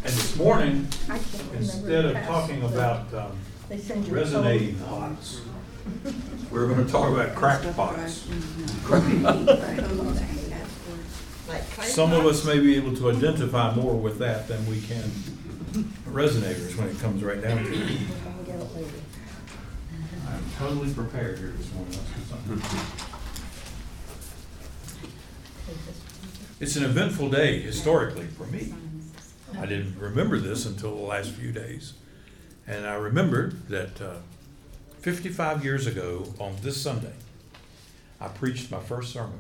And this morning, I can't remember instead the of past, talking but about they send you resonating code. pots, we're going to talk about cracked pots. Some of us may be able to identify more with that than we can resonators when it comes right down to it. We're gonna get it later. I'm totally prepared here this morning. Let's do something. It's an eventful day historically for me. I didn't remember this until the last few days. And I remembered that 55 years ago on this Sunday, I preached my first sermon.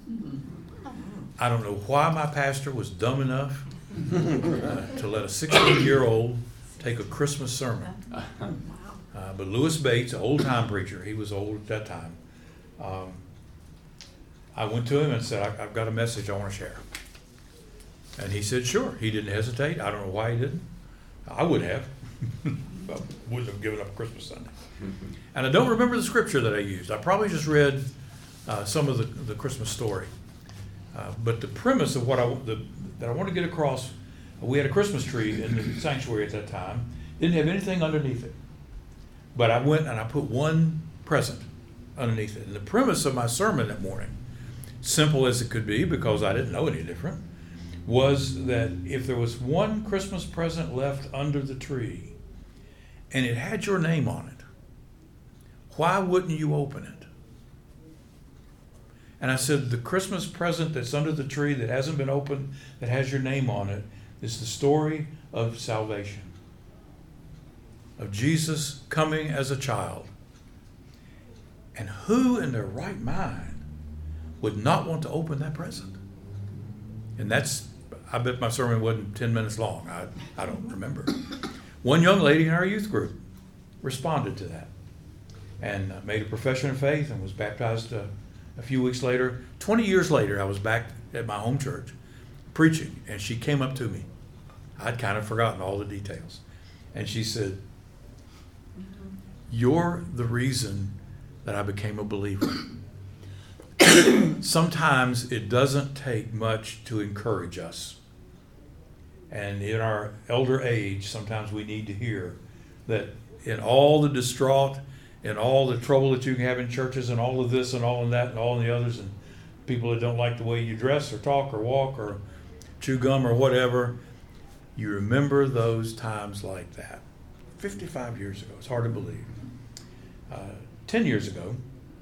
I don't know why my pastor was dumb enough to let a 16-year-old take a Christmas sermon. But Lewis Bates, an old-time preacher, he was old at that time, I went to him and said, I've got a message I want to share. And he said, sure. He didn't hesitate. I don't know why he didn't. I would have. I wouldn't have given up Christmas Sunday. And I don't remember the scripture that I used. I probably just read some of the Christmas story. But the premise of what that I want to get across, we had a Christmas tree in the sanctuary at that time. Didn't have anything underneath it. But I went and I put one present underneath it. And the premise of my sermon that morning, simple as it could be because I didn't know any different, was that if there was one Christmas present left under the tree and it had your name on it, why wouldn't you open it? And I said, the Christmas present that's under the tree that hasn't been opened, that has your name on it, is the story of salvation. Of Jesus coming as a child. And who in their right mind would not want to open that present? And I bet my sermon wasn't 10 minutes long. I don't remember. One young lady in our youth group responded to that and made a profession of faith and was baptized a few weeks later. 20 years later, I was back at my home church preaching, and she came up to me. I'd kind of forgotten all the details. And she said, you're the reason that I became a believer. Sometimes it doesn't take much to encourage us. And in our elder age, sometimes we need to hear that in all the distraught, in all the trouble that you can have in churches, and all of this and all of that and all of the others, and people that don't like the way you dress or talk or walk or chew gum or whatever, you remember those times like that. 55 years ago. It's hard to believe. 10 years ago,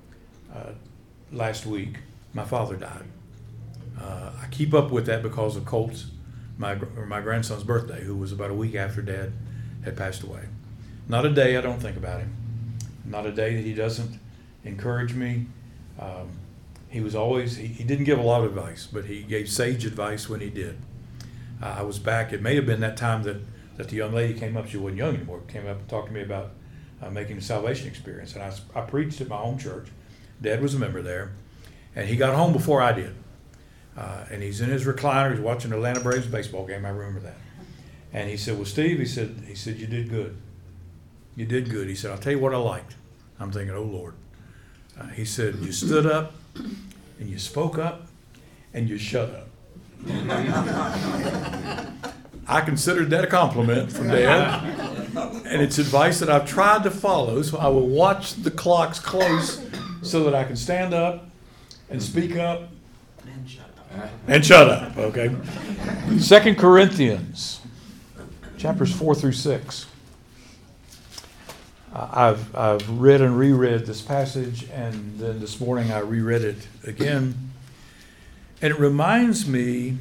last week, my father died. I keep up with that because of Colt's, my grandson's birthday, who was about a week after Dad had passed away. Not a day I don't think about him. Not a day that he doesn't encourage me. He was always, he didn't give a lot of advice, but he gave sage advice when he did. I was back, it may have been that time that the young lady came up, she wasn't young anymore, came up and talked to me about making a salvation experience. And I preached at my home church. Dad was a member there. And he got home before I did. And he's in his recliner, he's watching the Atlanta Braves baseball game, I remember that. And he said, well, Steve, he said, you did good. You did good. He said, I'll tell you what I liked. I'm thinking, oh, Lord. He said, you stood up, and you spoke up, and you shut up. I considered that a compliment from Dad, and it's advice that I've tried to follow, so I will watch the clocks close so that I can stand up and speak up and shut up, okay? 2 Corinthians, chapters 4 through 6. I've read and reread this passage, and then this morning I reread it again. And it reminds me,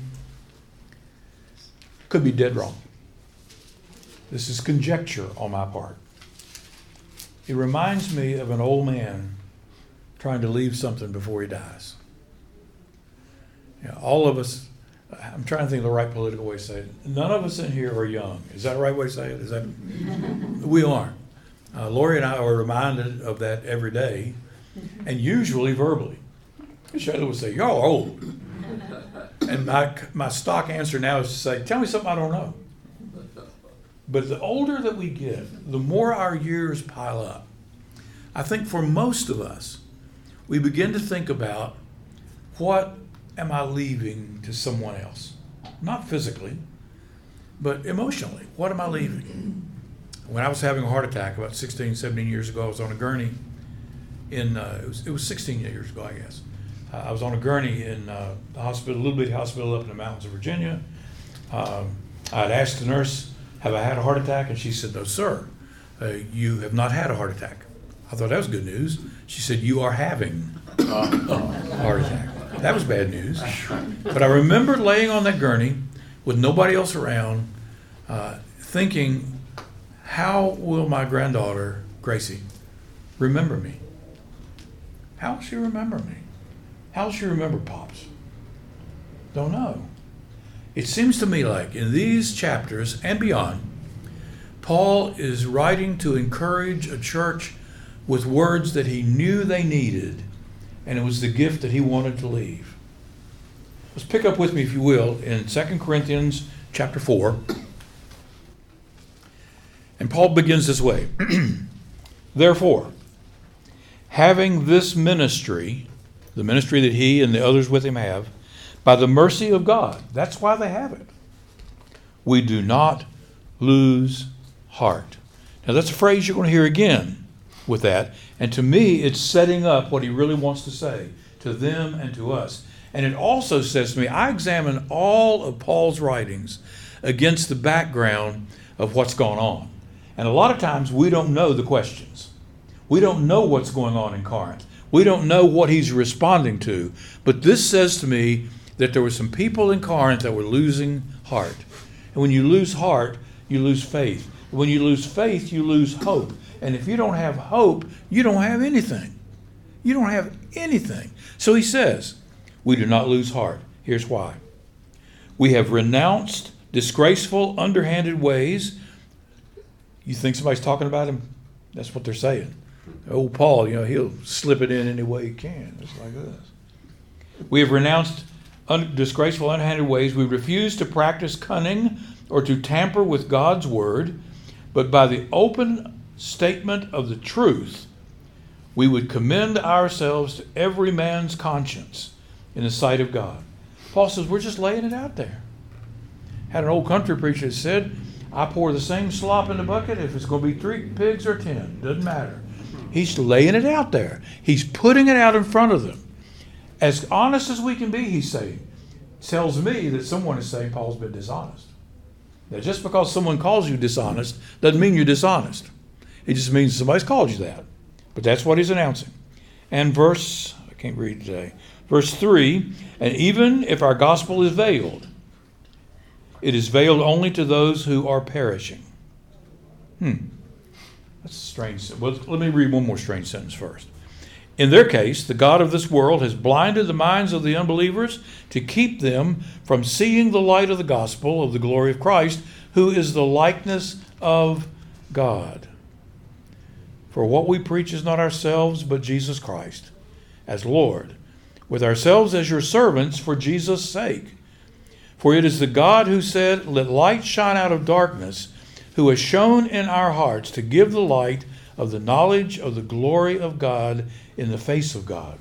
could be dead wrong. This is conjecture on my part. It reminds me of an old man trying to leave something before he dies. You know, all of us, I'm trying to think of the right political way to say it. None of us in here are young. Is that the right way to say it? Is that? We aren't. Lori and I are reminded of that every day, and usually verbally. Shayla would say, y'all are old. And my stock answer now is to say, tell me something I don't know. But the older that we get, the more our years pile up. I think for most of us, we begin to think about, what am I leaving to someone else? Not physically, but emotionally, what am I leaving? When I was having a heart attack about 16, 17 years ago, I was on a gurney it was 16 years ago, I guess. I was on a gurney in the hospital, a little bitty hospital up in the mountains of Virginia. I had asked the nurse, have I had a heart attack? And she said, no, sir, you have not had a heart attack. I thought that was good news. She said, you are having a heart attack. That was bad news. But I remember laying on that gurney with nobody else around, thinking, how will my granddaughter, Gracie, remember me? How will she remember me? How will she remember Pops? Don't know. It seems to me like in these chapters and beyond, Paul is writing to encourage a church with words that he knew they needed, and it was the gift that he wanted to leave. Let's pick up with me, if you will, in 2 Corinthians chapter 4. And Paul begins this way. Therefore, having this ministry, the ministry that he and the others with him have, by the mercy of God, that's why they have it, we do not lose heart. Now that's a phrase you're going to hear again with that. And to me, it's setting up what he really wants to say to them and to us. And it also says to me, I examine all of Paul's writings against the background of what's gone on. And a lot of times we don't know the questions. We don't know what's going on in Corinth. We don't know what he's responding to. But this says to me that there were some people in Corinth that were losing heart. And when you lose heart, you lose faith. When you lose faith, you lose hope. And if you don't have hope, you don't have anything. You don't have anything. So he says, we do not lose heart. Here's why. We have renounced disgraceful, underhanded ways. You think somebody's talking about him? That's what they're saying. Oh, Paul, he'll slip it in any way he can. It's like this. We have renounced disgraceful, underhanded ways. We refuse to practice cunning or to tamper with God's word, but by the open statement of the truth, we would commend ourselves to every man's conscience in the sight of God. Paul says, we're just laying it out there. Had an old country preacher that said, I pour the same slop in the bucket if it's going to be 3 pigs or 10. Doesn't matter. He's laying it out there. He's putting it out in front of them. As honest as we can be, he's saying, tells me that someone is saying Paul's been dishonest. Now, just because someone calls you dishonest doesn't mean you're dishonest. It just means somebody's called you that. But that's what he's announcing. And I can't read today. Verse 3, and even if our gospel is veiled, it is veiled only to those who are perishing. That's a strange. Well, let me read one more strange sentence first. In their case, the God of this world has blinded the minds of the unbelievers to keep them from seeing the light of the gospel of the glory of Christ, who is the likeness of God. For what we preach is not ourselves, but Jesus Christ, as Lord, with ourselves as your servants for Jesus' sake. For it is the God who said, let light shine out of darkness, who has shone in our hearts to give the light of the knowledge of the glory of God in the face of God.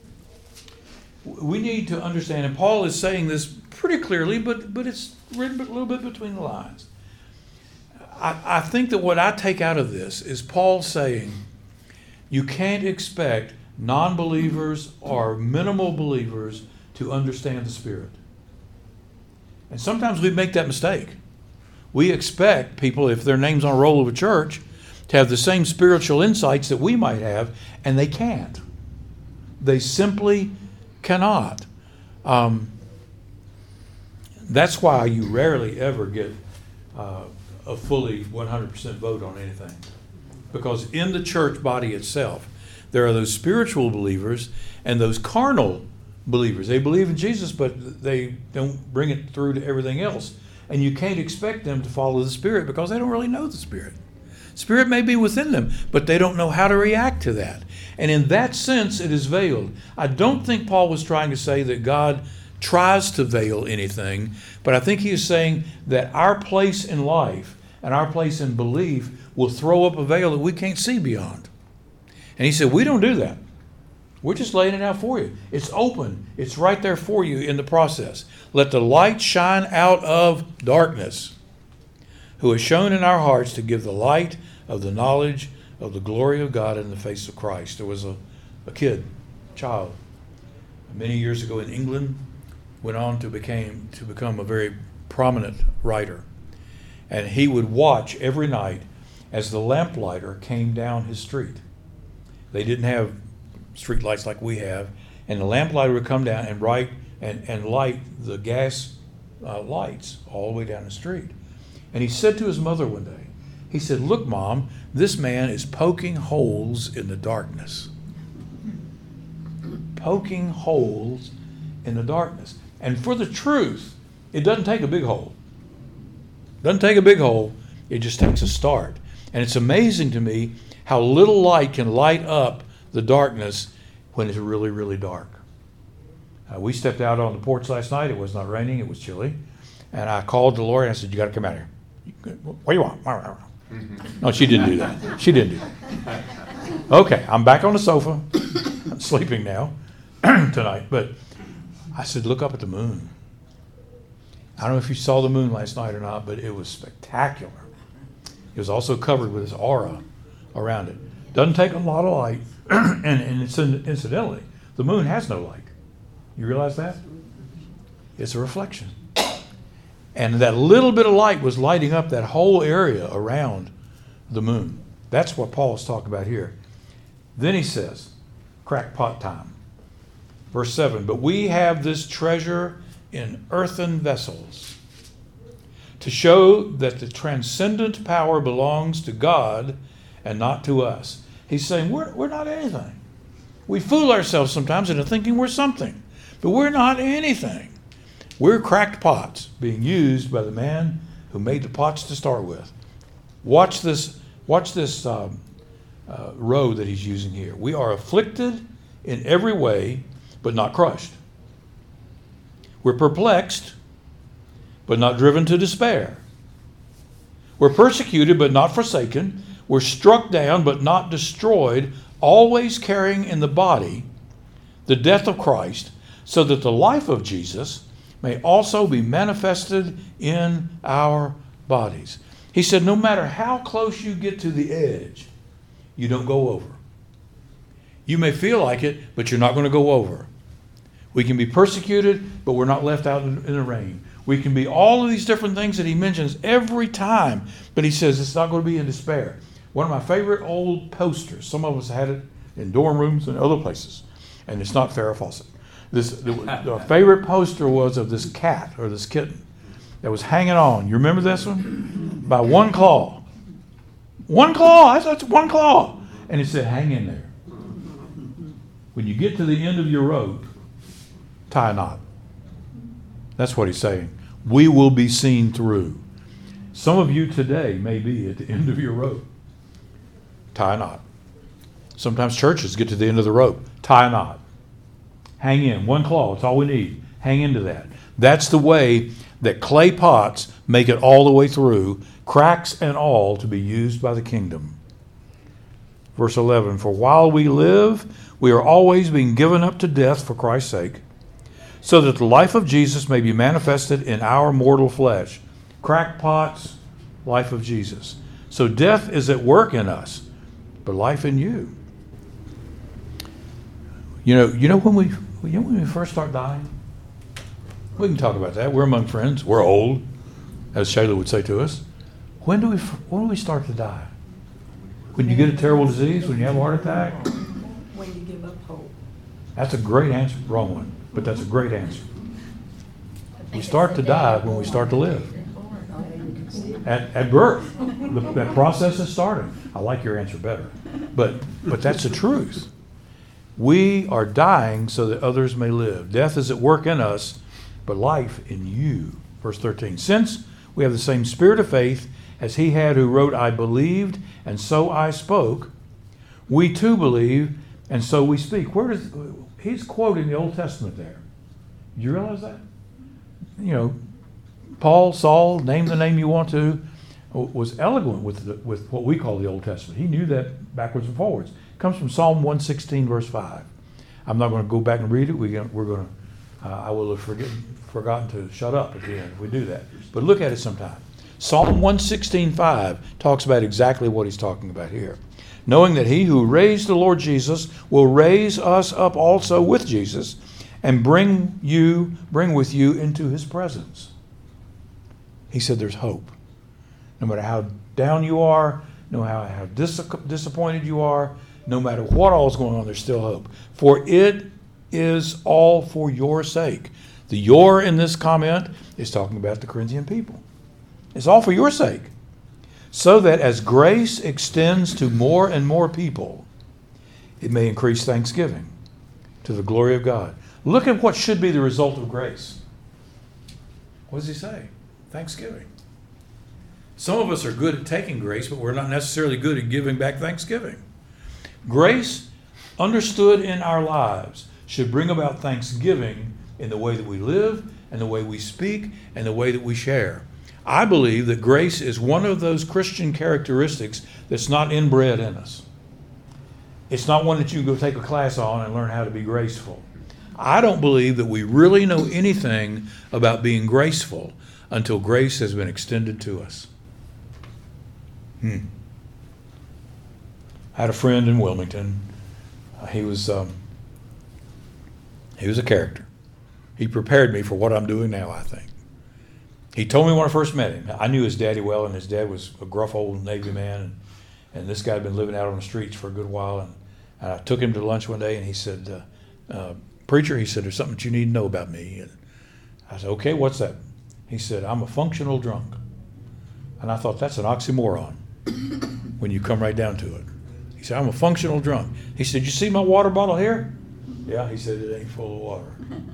We need to understand, and Paul is saying this pretty clearly, but it's written a little bit between the lines. I think that what I take out of this is Paul saying, you can't expect non-believers or minimal believers to understand the Spirit. And sometimes we make that mistake. We expect people, if their name's on a roll of a church, to have the same spiritual insights that we might have, and they can't. They simply cannot. That's why you rarely ever get a fully 100% vote on anything. Because in the church body itself, there are those spiritual believers and those carnal believers. They believe in Jesus, but they don't bring it through to everything else. And you can't expect them to follow the Spirit because they don't really know the Spirit. Spirit may be within them, but they don't know how to react to that. And in that sense, it is veiled. I don't think Paul was trying to say that God tries to veil anything, but I think he is saying that our place in life and our place in belief will throw up a veil that we can't see beyond. And he said, we don't do that. We're just laying it out for you. It's open. It's right there for you in the process. Let the light shine out of darkness. who has shone in our hearts to give the light of the knowledge of the glory of God in the face of Christ. There was a child, many years ago in England, went on to become a very prominent writer. And he would watch every night as the lamplighter came down his street. They didn't have street lights like we have, and the lamplighter would come down and light the gas lights all the way down the street. And he said to his mother one day, he said, "Look, Mom, this man is poking holes in the darkness." Poking holes in the darkness. And for the truth, it doesn't take a big hole. It doesn't take a big hole. It just takes a start. And it's amazing to me how little light can light up the darkness when it's really, really dark. We stepped out on the porch last night. It was not raining. It was chilly. And I called the Lord and I said, "You got to come out here." "What do you want?" No, she didn't do that. She didn't do that. Okay, I'm back on the sofa. I'm sleeping now tonight. But I said, "Look up at the moon." I don't know if you saw the moon last night or not, but it was spectacular. It was also covered with this aura around it. Doesn't take a lot of light. and incidentally, the moon has no light. You realize that? It's a reflection. And that little bit of light was lighting up that whole area around the moon. That's what Paul is talking about here. Then he says, crackpot time. Verse 7, "But we have this treasure in earthen vessels to show that the transcendent power belongs to God and not to us." He's saying we're not anything. We fool ourselves sometimes into thinking we're something, but we're not anything. We're cracked pots being used by the man who made the pots to start with. Watch this row that he's using here. "We are afflicted in every way, but not crushed. We're perplexed, but not driven to despair. We're persecuted, but not forsaken. We're struck down, but not destroyed, always carrying in the body the death of Christ, so that the life of Jesus may also be manifested in our bodies." He said, no matter how close you get to the edge, you don't go over. You may feel like it, but you're not going to go over. We can be persecuted, but we're not left out in the rain. We can be all of these different things that he mentions every time, but he says it's not going to be in despair. One of my favorite old posters, some of us had it in dorm rooms and other places, and it's not Farrah Fawcett. The favorite poster was of this cat or this kitten that was hanging on. You remember this one? By one claw. One claw. That's one claw. And it said, "Hang in there. When you get to the end of your rope, tie a knot." That's what he's saying. We will be seen through. Some of you today may be at the end of your rope. Tie a knot. Sometimes churches get to the end of the rope. Tie a knot. Hang in. One claw. It's all we need. Hang into that. That's the way that clay pots make it all the way through, cracks and all, to be used by the kingdom. Verse 11, "For while we live, we are always being given up to death for Christ's sake, so that the life of Jesus may be manifested in our mortal flesh." Crackpots, life of Jesus. So death is at work in us, but life in you. You know when we first start dying? We can talk about that. We're among friends. We're old, as Shayla would say to us. When do we start to die? When you get a terrible disease? When you have a heart attack? When you give up hope. That's a great answer. Wrong one, but that's a great answer. We start to die when we start to live. At birth. That process is starting. I like your answer better. But that's the truth. We are dying so that others may live. Death is at work in us, but life in you. Verse 13. "Since we have the same spirit of faith as he had who wrote, 'I believed, and so I spoke,' we too believe, and so we speak." He's quoting the Old Testament there. Do you realize that? Paul, Saul, name the name you want to, was eloquent with what we call the Old Testament. He knew that backwards and forwards. It comes from Psalm 116, verse 5. I'm not going to go back and read it. I will have forgotten to shut up at the end if we do that. But look at it sometime. Psalm 116:5 talks about exactly what he's talking about here. Knowing that he who raised the Lord Jesus will raise us up also with Jesus and bring with you into his presence. He said there's hope. No matter how down you are, no matter how disappointed you are, no matter what all is going on, there's still hope. For it is all for your sake. The your in this comment is talking about the Corinthian people. It's all for your sake. So that as grace extends to more and more people, it may increase thanksgiving to the glory of God. Look at what should be the result of grace. What does he say? Thanksgiving. Some of us are good at taking grace, but we're not necessarily good at giving back thanksgiving. Grace, understood in our lives, should bring about thanksgiving in the way that we live, and the way we speak, and the way that we share. I believe that grace is one of those Christian characteristics that's not inbred in us. It's not one that you go take a class on and learn how to be graceful. I don't believe that we really know anything about being graceful until grace has been extended to us. I had a friend in Wilmington. He was a character. He prepared me for what I'm doing now, I think. He told me when I first met him. I knew his daddy well, and his dad was a gruff old Navy man, and this guy had been living out on the streets for a good while. And I took him to lunch one day, and he said, "Preacher," he said, "there's something that you need to know about me." And I said, "Okay, what's that?" He said, "I'm a functional drunk." And I thought, that's an oxymoron when you come right down to it. He said, "I'm a functional drunk." He said, "You see my water bottle here?" "Yeah." He said, "It ain't full of water."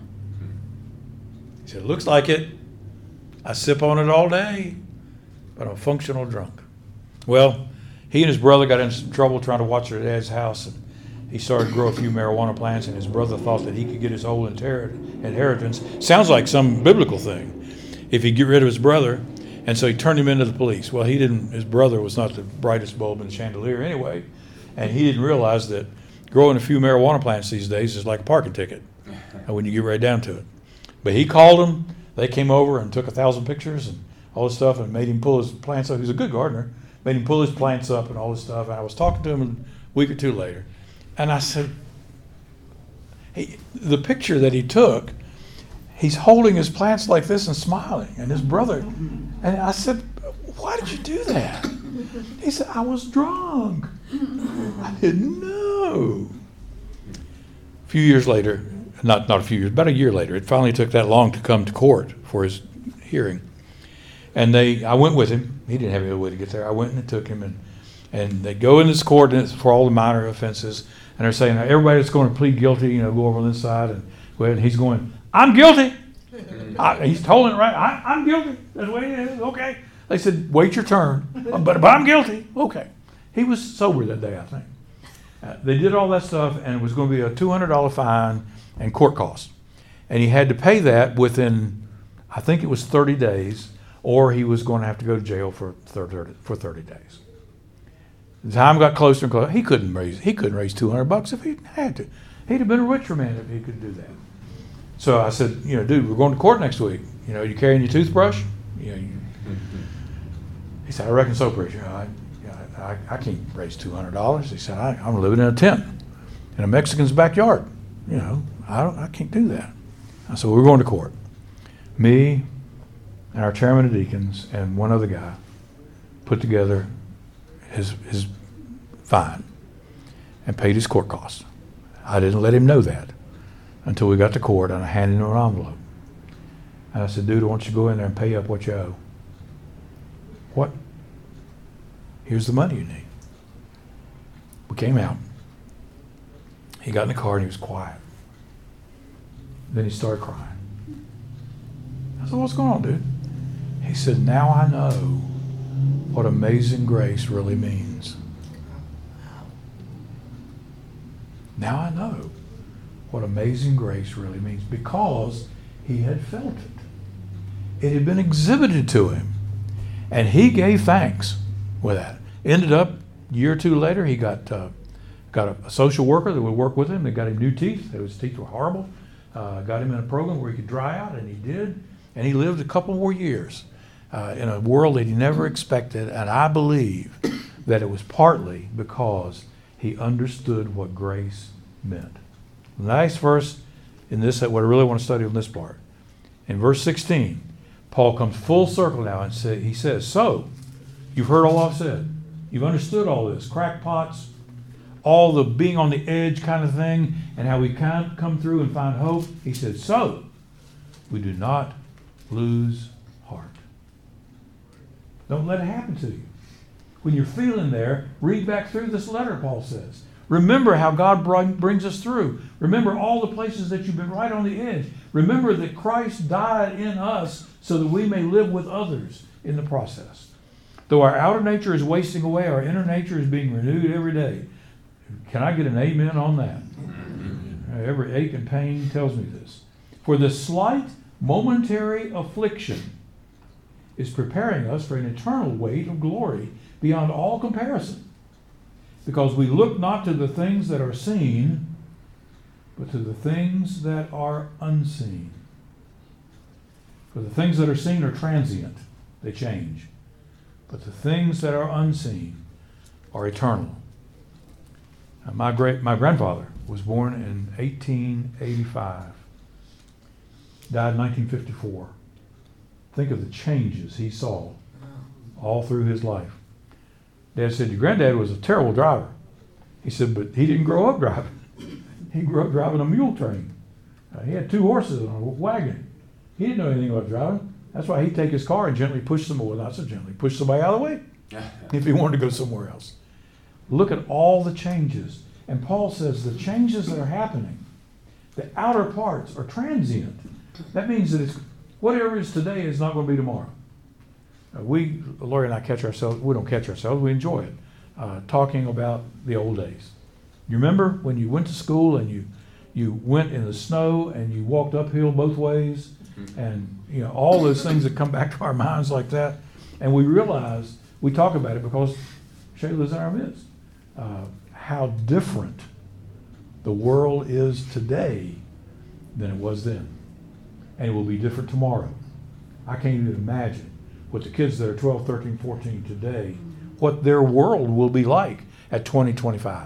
He said, "It looks like it. I sip on it all day, but I'm a functional drunk." Well, he and his brother got into some trouble trying to watch their dad's house, and he started to grow a few marijuana plants, and his brother thought that he could get his whole inheritance. Sounds like some biblical thing, if he'd get rid of his brother, and so he turned him into the police. Well, his brother was not the brightest bulb in the chandelier anyway, and he didn't realize that growing a few marijuana plants these days is like a parking ticket when you get right down to it. But he called them. They came over and took 1,000 pictures and all this stuff and made him pull his plants up. He was a good gardener. Made him pull his plants up and all this stuff. And I was talking to him a week or two later. And I said, the picture that he took, he's holding his plants like this and smiling. And his brother, and I said, "Why did you do that?" He said, "I was drunk. I didn't know." A few years later, not a few years, about a year later, it finally took that long to come to court for his hearing. And I went with him. He didn't have any other way to get there. I went and took him, and they go in this court for all the minor offenses, and they're saying, everybody that's going to plead guilty, go over on this side, and go ahead. And he's going, "I'm guilty." He's holding it right. I'm guilty. That's the way it is. Okay. They said, "Wait your turn." But I'm guilty. Okay. He was sober that day, I think. They did all that stuff, and it was going to be a $200 fine and court costs. And he had to pay that within, I think it was 30 days, or he was going to have to go to jail for 30 days. The time got closer and closer. He couldn't raise $200 if he had to. He'd have been a richer man if he could do that. So I said, "Dude, we're going to court next week. You carrying your toothbrush?" He said, "I reckon so, preacher. I can't raise $200. He said, "I'm living in a tent in a Mexican's backyard. I can't do that." I said, "We're going to court." Me and our chairman of deacons and one other guy put together his fine and paid his court costs. I didn't let him know that until we got to court, and I handed him an envelope. And I said, "Dude, why don't you go in there and pay up what you owe?" "What?" "Here's the money you need." We came out. He got in the car and he was quiet. Then he started crying. I said, "What's going on, dude?" He said, "Now I know what amazing grace really means. Now I know what amazing grace really means," because he had felt it. It had been exhibited to him, and he gave thanks with that. Ended up, a year or two later, he got a social worker that would work with him. They got him new teeth. His teeth were horrible. Got him in a program where he could dry out, and he did. And he lived a couple more years. in a world that he never expected, and I believe that it was partly because he understood what grace meant. The next verse in this, what I really want to study on this part, in verse 16, Paul comes full circle now and he says, so, you've heard all I've said. You've understood all this, crackpots, all the being on the edge kind of thing, and how we can't come through and find hope. He said, so, we do not lose heart. Don't let it happen to you. When you're feeling there, read back through this letter, Paul says. Remember how God brings us through. Remember all the places that you've been right on the edge. Remember that Christ died in us so that we may live with others in the process. Though our outer nature is wasting away, our inner nature is being renewed every day. Can I get an amen on that? Every ache and pain tells me this. For the slight momentary affliction is preparing us for an eternal weight of glory beyond all comparison. Because we look not to the things that are seen, but to the things that are unseen. For the things that are seen are transient, they change. But the things that are unseen are eternal. Now, my grandfather was born in 1885, died in 1954. Think of the changes he saw all through his life. Dad said, your granddad was a terrible driver. He said, but he didn't grow up driving. He grew up driving a mule train. He had 2 horses and a wagon. He didn't know anything about driving. That's why he'd take his car and gently push somebody, well, not so gently, push somebody out of the way if he wanted to go somewhere else. Look at all the changes. And Paul says the changes that are happening, the outer parts are transient. That means that whatever is today is not going to be tomorrow. Lori and I catch ourselves, we don't catch ourselves, we enjoy it, talking about the old days. You remember when you went to school and you went in the snow and you walked uphill both ways, and all those things that come back to our minds like that, and we realize, we talk about it because Shayla's in our midst, how different the world is today than it was then. And it will be different tomorrow. I can't even imagine what the kids that are 12, 13, 14 today, what their world will be like at 20, 25.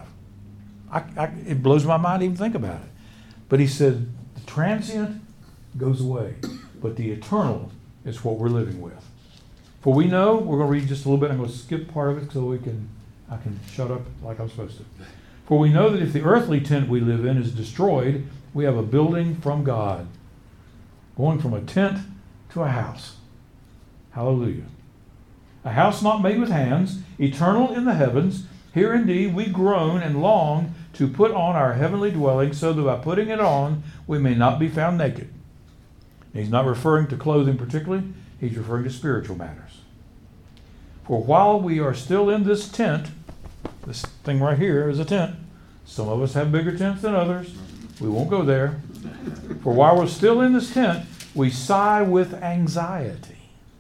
It blows my mind to even think about it. But he said, the transient goes away, but the eternal is what we're living with. For we know, we're going to read just a little bit, I'm going to skip part of it so I can shut up like I'm supposed to. For we know that if the earthly tent we live in is destroyed, we have a building from God, going from a tent to a house. Hallelujah. A house not made with hands, eternal in the heavens. Here indeed we groan and long to put on our heavenly dwelling, so that by putting it on we may not be found naked. He's not referring to clothing particularly, he's referring to spiritual matters. For while we are still in this tent, this thing right here is a tent. Some of us have bigger tents than others. We won't go there. For while we're still in this tent, we sigh with anxiety.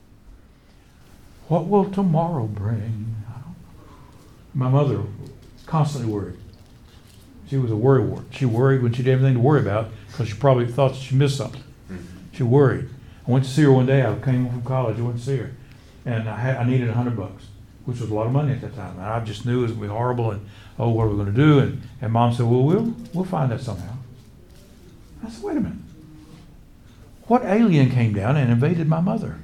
What will tomorrow bring? My mother was constantly worried. She was a worrywart. She worried when she didn't have anything to worry about because she probably thought she missed something. She worried. I went to see her one day. I came home from college. I went to see her. And I needed $100, which was a lot of money at that time. And I just knew it was going to be horrible. And, what are we going to do? And Mom said, well, we'll find that somehow. I said, wait a minute. What alien came down and invaded my mother?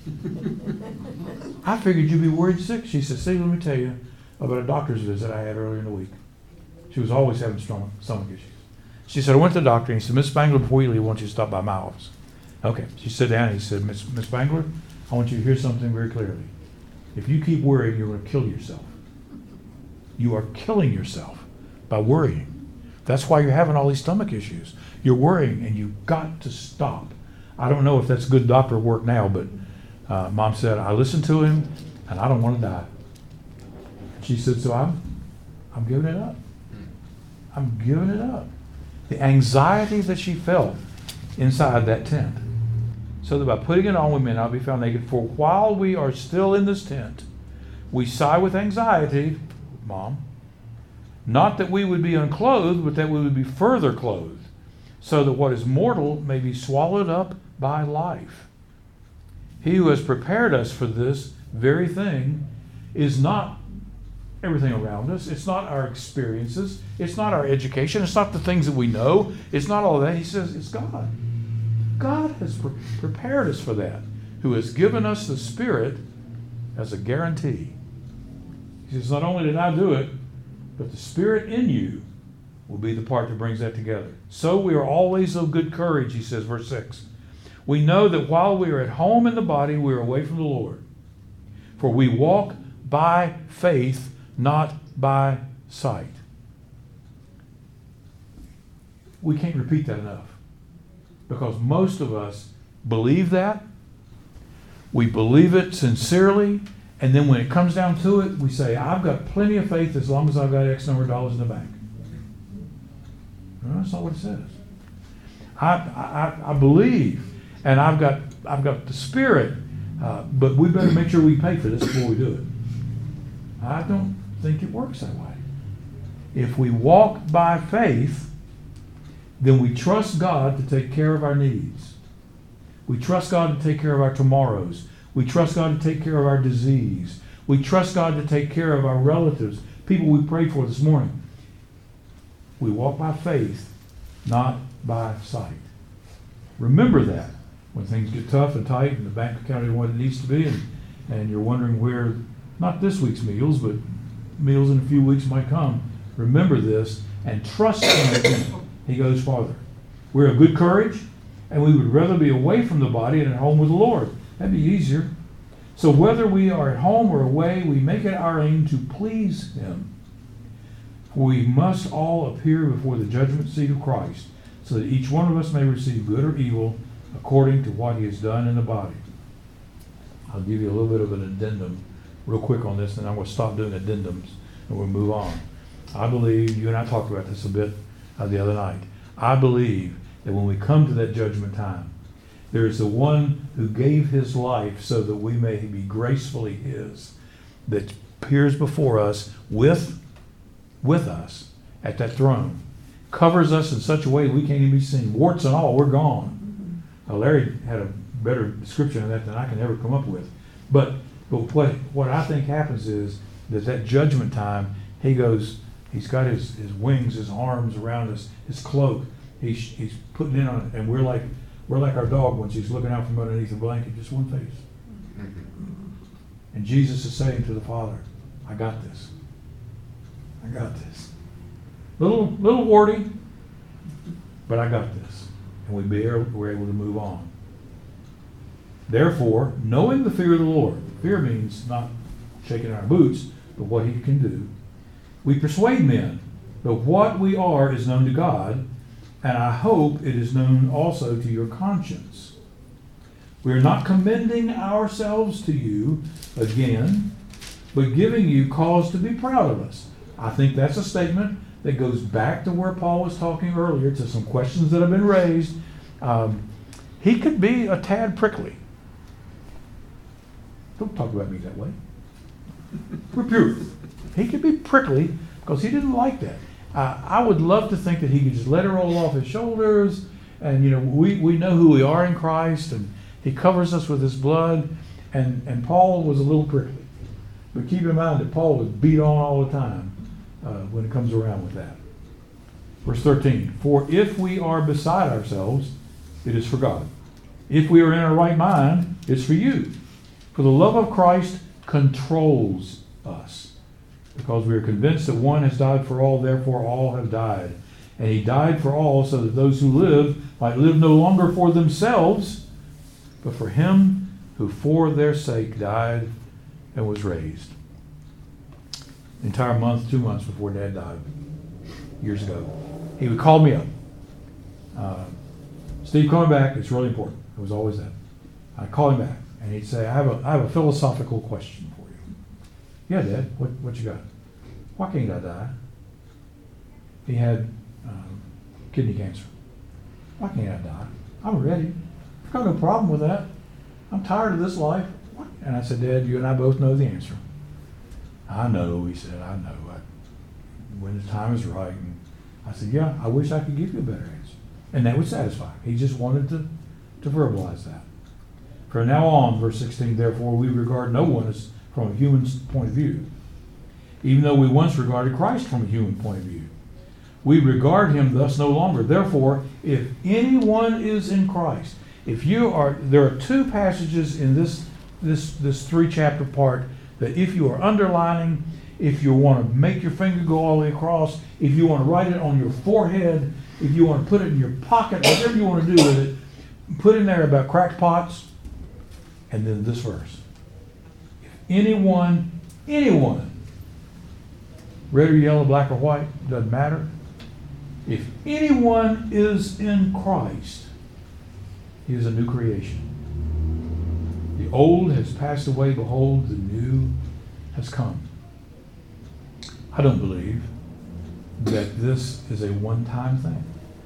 I figured you'd be worried sick. She said, see, let me tell you about a doctor's visit I had earlier in the week. She was always having stomach issues. She said, I went to the doctor, and he said, Miss Spangler, before you leave, I want you to stop by my office. Okay. She sat down, and he said, Miss Spangler, I want you to hear something very clearly. If you keep worrying, you're going to kill yourself. You are killing yourself by worrying. That's why you're having all these stomach issues. You're worrying, and you've got to stop. I don't know if that's good doctor work now, but Mom said, I listened to him, and I don't want to die. She said, so I'm giving it up. I'm giving it up. The anxiety that she felt inside that tent. So that by putting it on, we may not be found naked. For while we are still in this tent, we sigh with anxiety, Mom, not that we would be unclothed, but that we would be further clothed, so that what is mortal may be swallowed up by life. He who has prepared us for this very thing is not everything around us. It's not our experiences. It's not our education. It's not the things that we know. It's not all that. He says it's God. God has prepared us for that, who has given us the Spirit as a guarantee. He says, not only did I do it, but the Spirit in you will be the part that brings that together. So we are always of good courage, he says, verse 6. We know that while we are at home in the body, we are away from the Lord. For we walk by faith, not by sight. We can't repeat that enough, because most of us believe that. We believe it sincerely, and then when it comes down to it, we say, I've got plenty of faith as long as I've got X number of dollars in the bank. No, that's not what it says. I believe, and I've got the Spirit, but we better make sure we pay for this before we do it. I don't think it works that way. If we walk by faith, then we trust God to take care of our needs. We trust God to take care of our tomorrows. We trust God to take care of our disease. We trust God to take care of our relatives, people we prayed for this morning. We walk by faith, not by sight. Remember that when things get tough and tight and the bank account isn't what it needs to be, and you're wondering where, not this week's meals, but meals in a few weeks might come. Remember this and trust Him again. He goes farther. We're of good courage, and we would rather be away from the body and at home with the Lord. That'd be easier. So whether we are at home or away, we make it our aim to please Him. For we must all appear before the judgment seat of Christ, so that each one of us may receive good or evil according to what he has done in the body. I'll give you a little bit of an addendum real quick on this, and I'm going to stop doing addendums and we'll move on. I believe, you and I talked about this a bit the other night, I believe that when we come to that judgment time, there is the one who gave his life so that we may be gracefully his, that appears before us with us at that throne, covers us in such a way we can't even be seen. Warts and all, we're gone. Larry had a better description of that than I can ever come up with. But what I think happens is that judgment time, he goes, he's got his wings, his arms around us, his cloak. He's putting in on it, and we're like our dog when she's looking out from underneath the blanket, just one face. And Jesus is saying to the Father, I got this. I got this. Little warty, but I got this. And we're able to move on. Therefore, knowing the fear of the Lord, fear means not shaking our boots, but what He can do, we persuade men, but what we are is known to God, and I hope it is known also to your conscience. We are not commending ourselves to you again, but giving you cause to be proud of us. I think that's a statement that goes back to where Paul was talking earlier, to some questions that have been raised. He could be a tad prickly. Don't talk about me that way. We're pure. He could be prickly because he didn't like that. I would love to think that he could just let it roll off his shoulders, and we know who we are in Christ, and He covers us with His blood, and Paul was a little prickly. But keep in mind that Paul was beat on all the time when it comes around with that. Verse 13, for if we are beside ourselves, it is for God. If we are in our right mind, it's for you. For the love of Christ controls us, because we are convinced that one has died for all, therefore all have died. And He died for all, so that those who live might live no longer for themselves, but for Him who for their sake died and was raised. The entire month, 2 months before Dad died, years ago, he would call me up. Steve, coming back, it's really important. It was always that. I'd call him back, and he'd say, I have a philosophical question for you. Yeah, Dad, what you got? Why can't I die? He had kidney cancer. Why can't I die? I'm ready. I've got no problem with that. I'm tired of this life. What? And I said, Dad, you and I both know the answer. I know, he said, I know. When the time is right. And I said, yeah, I wish I could give you a better answer. And that would satisfy him. He just wanted to verbalize that. From now on, verse 16, therefore we regard no one as from a human point of view, even though we once regarded Christ from a human point of view. We regard him thus no longer. Therefore, if anyone is in Christ, there are two passages in this 3-chapter part that if you are underlining, if you want to make your finger go all the way across, if you want to write it on your forehead, if you want to put it in your pocket, whatever you want to do with it, put in there about cracked pots, and then this verse. If anyone, red or yellow, black or white, doesn't matter. If anyone is in Christ, he is a new creation. The old has passed away, behold, the new has come. I don't believe that this is a one-time thing.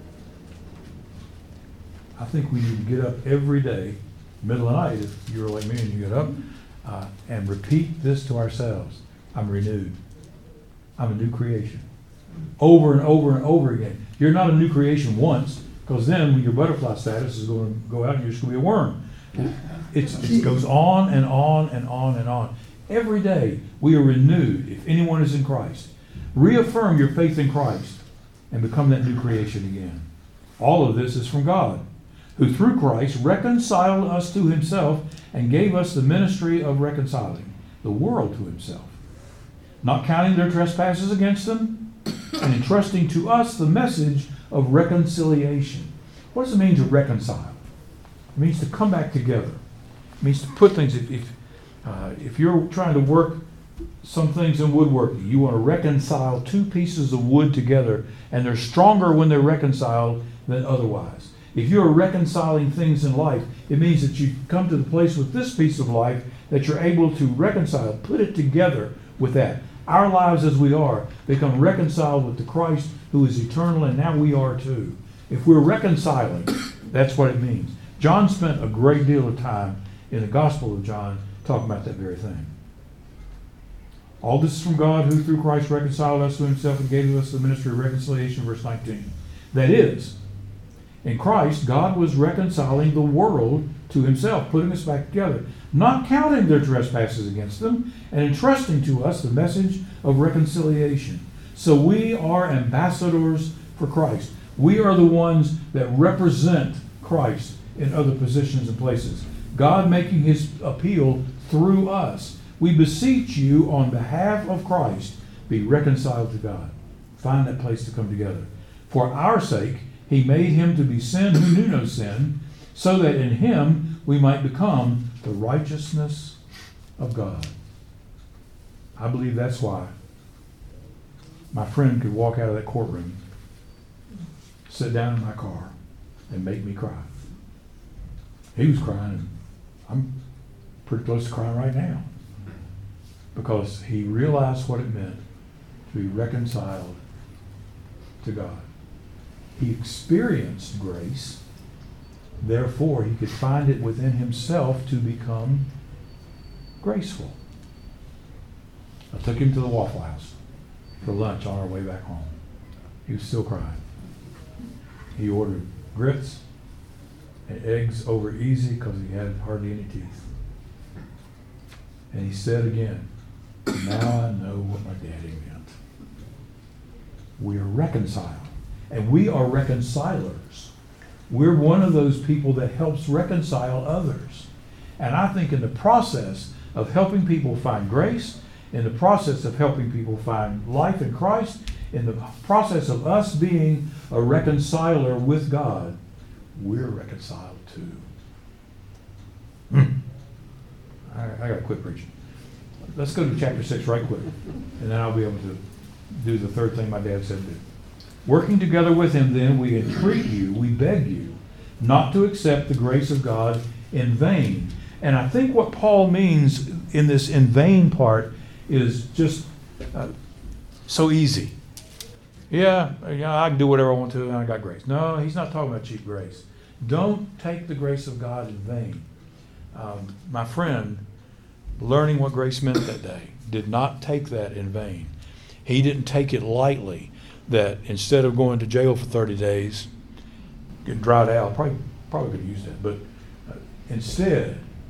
I think we need to get up every day, middle of the night, if you're like me and you get up, and repeat this to ourselves. I'm renewed. I'm a new creation. Over and over and over again. You're not a new creation once, because then your butterfly status is going to go out and you're just going to be a worm. It goes on and on and on and on. Every day we are renewed if anyone is in Christ. Reaffirm your faith in Christ and become that new creation again. All of this is from God, who through Christ reconciled us to himself and gave us the ministry of reconciling the world to himself, not counting their trespasses against them, and entrusting to us the message of reconciliation. What does it mean to reconcile? It means to come back together. It means to put things, if you're trying to work some things in woodworking, you want to reconcile two pieces of wood together, and they're stronger when they're reconciled than otherwise. If you're reconciling things in life, it means that you come to the place with this piece of life that you're able to reconcile, put it together with that. Our lives as we are become reconciled with the Christ who is eternal, and now we are too. If we're reconciling, that's what it means. John spent a great deal of time in the Gospel of John talking about that very thing. All this is from God, who through Christ reconciled us to himself and gave us the ministry of reconciliation, verse 19. That is, in Christ, God was reconciling the world to himself, putting us back together, not counting their trespasses against them, and entrusting to us the message of reconciliation. So we are ambassadors for Christ. We are the ones that represent Christ in other positions and places. God making his appeal through us. We beseech you on behalf of Christ, be reconciled to God. Find that place to come together. For our sake, he made him to be sin who knew no sin, so that in him we might become the righteousness of God. I believe that's why my friend could walk out of that courtroom, sit down in my car, and make me cry. He was crying, and I'm pretty close to crying right now, because he realized what it meant to be reconciled to God. He experienced grace, therefore he could find it within himself to become graceful. I took him to the Waffle House for lunch on our way back home. He was still crying. He ordered grits and eggs over easy because he had hardly any teeth. And he said again, now I know what my daddy meant. We are reconciled. And we are reconcilers. We're one of those people that helps reconcile others. And I think in the process of helping people find grace, in the process of helping people find life in Christ, in the process of us being a reconciler with God, we're reconciled too. I got to quit preaching. Let's go to chapter 6 right quick, and then I'll be able to do the third thing my dad said to do. Working together with him, then, we entreat you, we beg you, not to accept the grace of God in vain. And I think what Paul means in this in vain part is just so easy. Yeah, I can do whatever I want to, and I got grace. No, he's not talking about cheap grace. Don't take the grace of God in vain. My friend, learning what grace meant that day, did not take that in vain. He didn't take it lightly. That instead of going to jail for 30 days, getting dried out, probably could have used that, but instead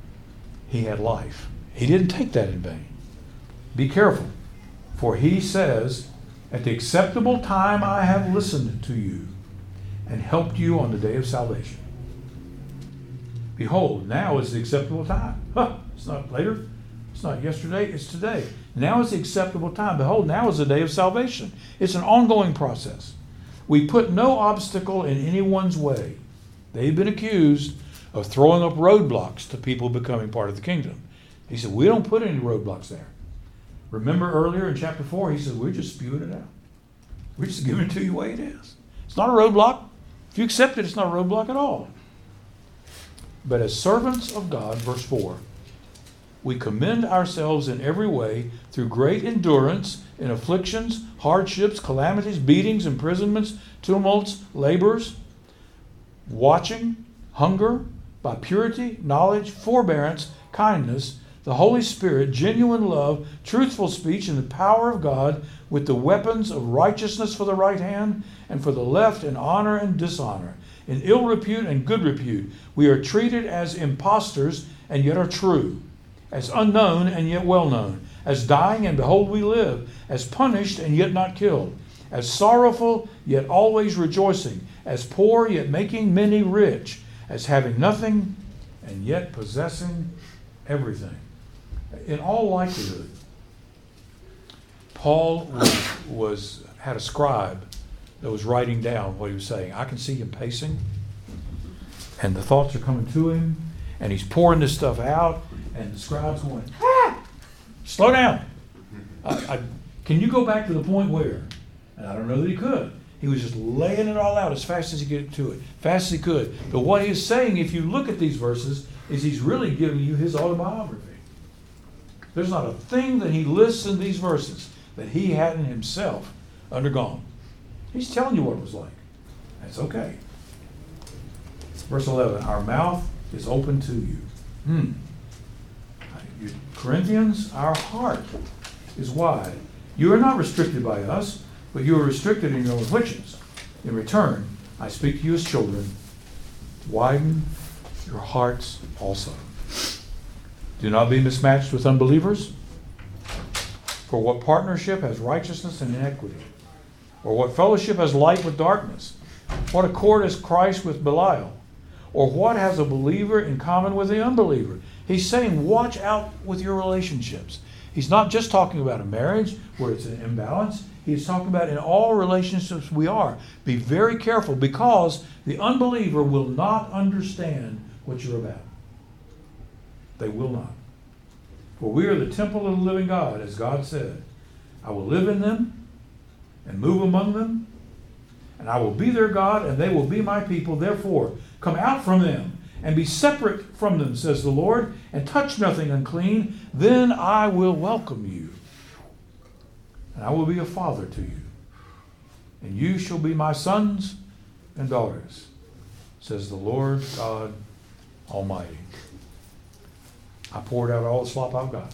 he had life. He didn't take that in vain. Be careful, for he says, at the acceptable time I have listened to you and helped you on the day of salvation. Behold, now is the acceptable time. It's not later. It's not yesterday. It's today. Now is the acceptable time. Behold, now is the day of salvation. It's an ongoing process. We put no obstacle in anyone's way. They've been accused of throwing up roadblocks to people becoming part of the kingdom. He said, we don't put any roadblocks there. Remember earlier in chapter 4, he said, we're just spewing it out. We're just giving it to you the way it is. It's not a roadblock. If you accept it, it's not a roadblock at all. But as servants of God, verse 4, we commend ourselves in every way through great endurance in afflictions, hardships, calamities, beatings, imprisonments, tumults, labors, watching, hunger, by purity, knowledge, forbearance, kindness, the Holy Spirit, genuine love, truthful speech, and the power of God, with the weapons of righteousness for the right hand, and for the left in honor and dishonor, in ill repute and good repute. We are treated as impostors and yet are true, as unknown and yet well known, as dying and behold we live, as punished and yet not killed, as sorrowful yet always rejoicing, as poor yet making many rich, as having nothing and yet possessing everything. In all likelihood, Paul had a scribe that was writing down what he was saying. I can see him pacing, and the thoughts are coming to him, and he's pouring this stuff out, and the scribe's going, slow down. Can you go back to the point where? And I don't know that he could. He was just laying it all out as fast as he could get to it, fast as he could. But what he's saying, if you look at these verses, is he's really giving you his autobiography. There's not a thing that he lists in these verses that he hadn't himself undergone. He's telling you what it was like. That's okay. Verse 11, our mouth is open to you. Corinthians, our heart is wide. You are not restricted by us, but you are restricted in your afflictions. In return, I speak to you as children. Widen your hearts also. Do not be mismatched with unbelievers. For what partnership has righteousness and inequity? Or what fellowship has light with darkness? What accord has Christ with Belial? Or what has a believer in common with the unbeliever? He's saying watch out with your relationships. He's not just talking about a marriage where it's an imbalance. He's talking about in all relationships we are. Be very careful, because the unbeliever will not understand what you're about. They will not. For we are the temple of the living God, as God said. I will live in them and move among them, and I will be their God, and they will be my people. Therefore, come out from them and be separate from them, says the Lord, and touch nothing unclean. Then I will welcome you, and I will be a father to you, and you shall be my sons and daughters, says the Lord God Almighty. I poured out all the slop I've got.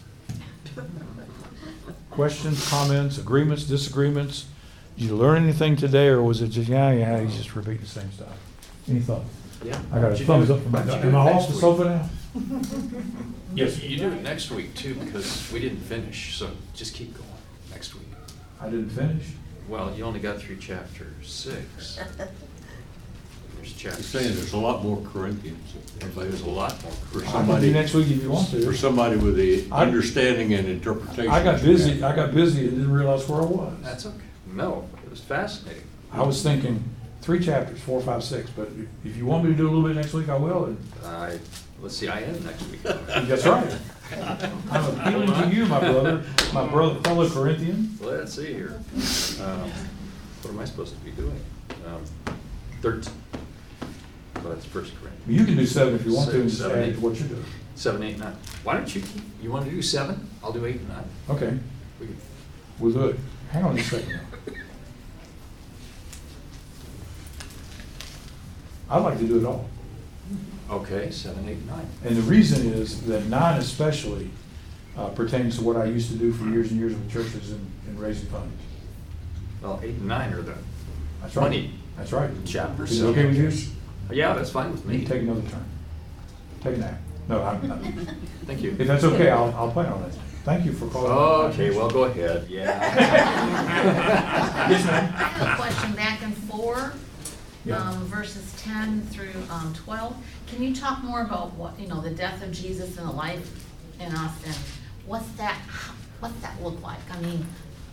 Questions, comments, agreements, disagreements? Did you learn anything today, or was it just, he's just repeating the same stuff? Any thoughts? Yeah. I got a thumbs up from my guy. Am I off the sofa now? Yes, you do it next week too, because we didn't finish, so just keep going next week. I didn't finish. Well, you only got through chapter 6. There's chapter He's saying there's a lot more Corinthians. There's a lot more. For I can somebody, do next week if you want for to. somebody with the understanding and interpretation. I got busy and didn't realize where I was. That's okay. No, it was fascinating. I was thinking 3 chapters, 4, 5, 6, but if you want me to do a little bit next week, I will. And Let's see, I am next week. that's right. I'm appealing to you, my brother, fellow Corinthian. Let's see here. What am I supposed to be doing? 13. Well, that's 1 Corinthians. You can do 7 if you want to, and just 7, add 8. to what you're doing. 7, 8, 9. Why don't you you want to do 7? I'll do 8 and 9. Okay, We can, we'll do it. Hang on a second now. I'd like to do it all. okay, 7, 8, 9. And the reason is that 9 especially pertains to what I used to do for years and years with churches in raising funds. Well, 8 and 9 are the That's right. money That's right. chapters. Is it okay with you? Yeah, that's fine with You me. can take another turn. Take a nap. No, I'm, Thank you. if that's okay, I'll plan on it. Thank you for calling. Okay, well, go ahead, yeah. Yes, ma'am. I have a question back in 4, Yeah. verses 10 through 12. Can you talk more about what, the death of Jesus and the life in us, and what's that look like? I mean,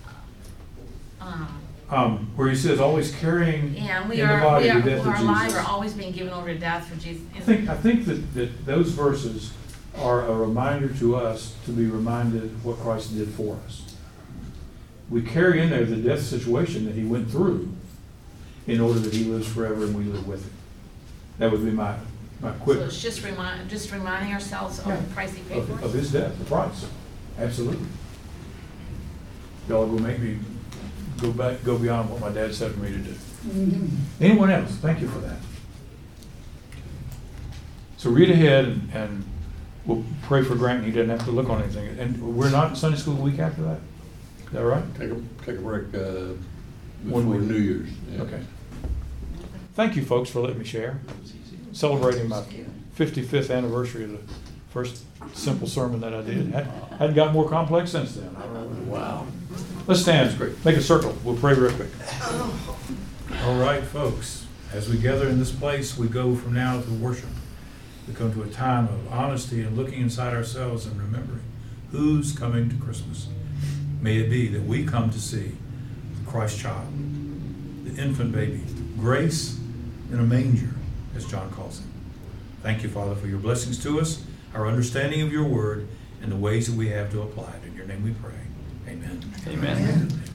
Where he says always carrying yeah, in the body the death of our lives are Jesus. always being given over to death for Jesus. I think that those verses are a reminder to us to be reminded of what Christ did for us. We carry in there the death situation that he went through in order that he lives forever and we live with him. That would be my quick So it's just reminding ourselves of Yeah. the price he paid for of us. his death, the price. Absolutely. Y'all will make me go beyond what my dad said for me to do. Anyone else? Thank you for that. So read ahead and we'll pray for Grant. He doesn't have to look on anything. And we're not in Sunday school the week after that? Is that right? Take a break, 1 before week. New Year's. Yeah. Okay. Thank you, folks, for letting me share. Celebrating my 55th anniversary of the first simple sermon that I did. Hadn't got more complex since then. Wow. Let's stand. That's great. Make a circle. We'll pray real quick. All right, folks, as we gather in this place, we go from now to worship. We come to a time of honesty and looking inside ourselves and remembering who's coming to Christmas. May it be that we come to see the Christ child, the infant baby, grace in a manger, as John calls him. Thank you, Father, for your blessings to us, our understanding of your word, and the ways that we have to apply it. In your name we pray. Amen. Amen.